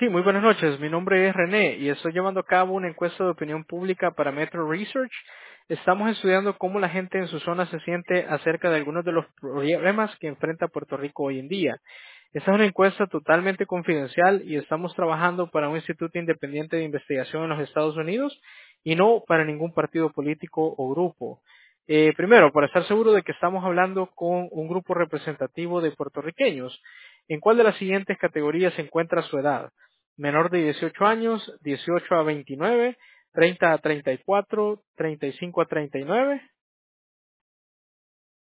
Sí, muy buenas noches. Mi nombre es René y estoy llevando a cabo una encuesta de opinión pública para Metro Research. Estamos estudiando cómo la gente en su zona se siente acerca de algunos de los problemas que enfrenta Puerto Rico hoy en día. Esta es una encuesta totalmente confidencial y estamos trabajando para un instituto independiente de investigación en los Estados Unidos y no para ningún partido político o grupo. Primero, para estar seguro de que estamos hablando con un grupo representativo de puertorriqueños, ¿en cuál de las siguientes categorías se encuentra su edad? Menor de 18 años, 18 a 29, 30 a 34, 35 a 39.